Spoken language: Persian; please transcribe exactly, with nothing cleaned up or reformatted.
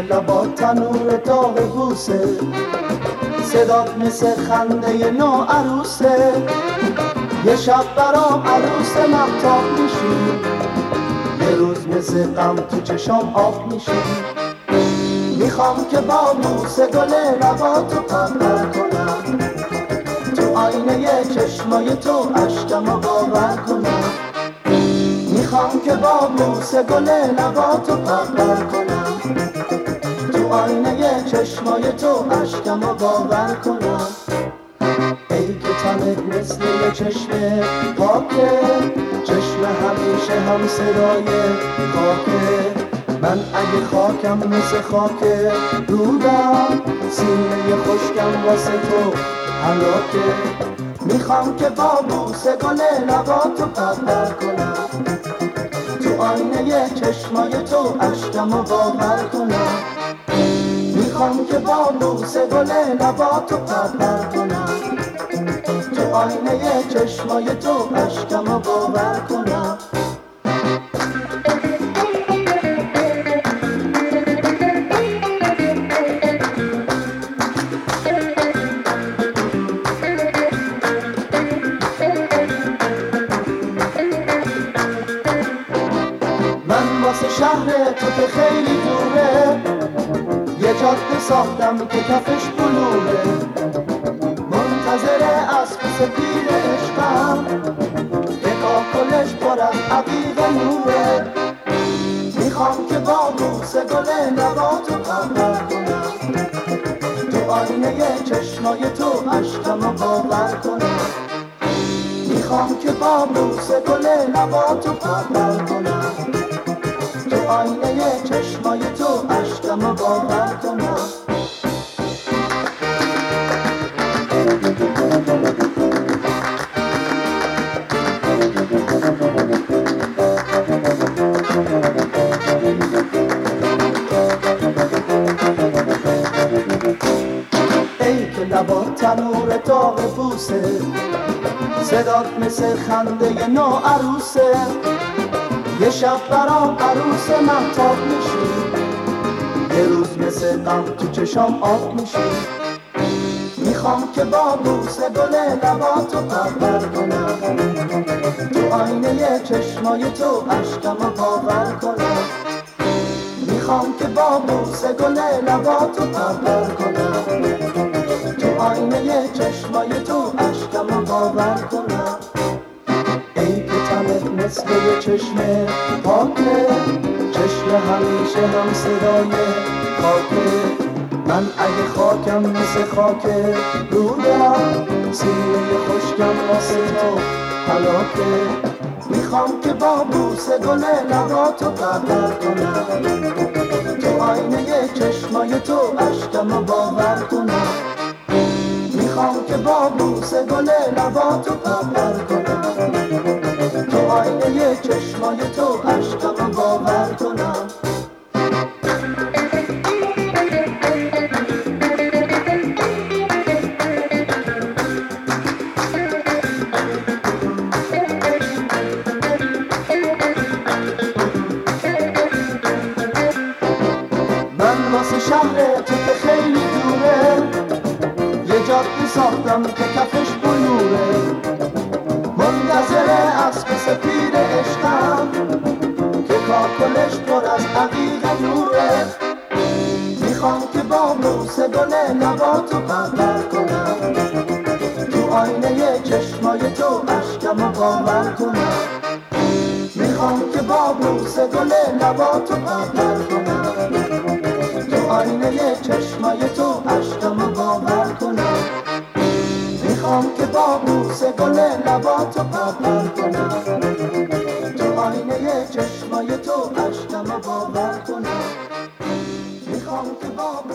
لبات تنور داغ بوسه، صدات مثل خنده نو عروسه. یه شب برام عروس مهتاب میشی، یه روز مثل غم تو چشام آب میشی. میخوام که با بوسه گل لباتو پرپر کنم، تو آینه چشمای تو عشقمو باور کنم. میخوام که با بوسه گل لباتو پرپر کنم، تو آینه چشمای تو عشقمو باور کنم. ای که تنت مثل یه چشم پاکه، چشم همیشه هم صدای خاکه. من اگه خاکم مثل خاک رودم، سینه خشکم واسه تو هلاکه. میخوام که با بوسه گل لباتو پرپر کنم، تو آینه چشمای تو عشقمو باور کنم. میخوام که با بوسه گل لباتو پرپر کنم، تو آینه چشمای تو عشقمو باور کنم. من واسه شهر تو که خیلی دوره، یه جاده ساختم که کفش بلوره. منتظر اسب سفید عشقم که کاکلش پر از عقیق نوره. میخوام که با بوسه گل لباتو پرپر کنم، تو آینه چشمای تو عشقمو باور کنم. میخوام که با بوسه گل لباتو پرپر کنم، تو آینه چشمای تو عشقمو باور کنم. ای که لبات تنور داغ بوسه، صدات مثل خنده نو عروسه. یه شب برام عروس مهتاب میشی، یه روز مثل غم تو چشام آب میشی. میخوام که با بوسه گل لباتو پرپر کنم، تو آینه چشمای تو عشقمو باور کنم. میخوام که با بوسه گل لباتو پرپر کنم، تو آینه چشمای تو عشقمو باور کنم. ای که تنت مثل یه چشم پاکه، چشم همیشه هم صدای خاکه. من اگه خاکم مثل خاک رودم، سینه خشکم واسه تو هلاکه. میخوام که با بوسه گل لباتو پرپر کنم، تو آینه چشمای تو عشقمو باور کنم. میخوام که با بوسه گل لباتو پرپر کنم، تو آینه چشمای تو عشقمو باور کنم. من واسه شهر تو که خیلی دوره، یه جاده ساختم که کفش بلوره. منتظر اسب سفید عشقم که کاکلش پر از عقیق نوره. میخوام که با بوسه گل لباتو پرپر کنم، تو آینه چشمای تو عشقمو باور کنم. میخوام که با بوسه گل لباتو پرپر کنم، تو آینه چشمای تو عشقمو باور کنم. میخوام که با بوسه گل لباتو پرپر کنم، تو آینه چشمای تو عشقمو باور کنم. میخوام که با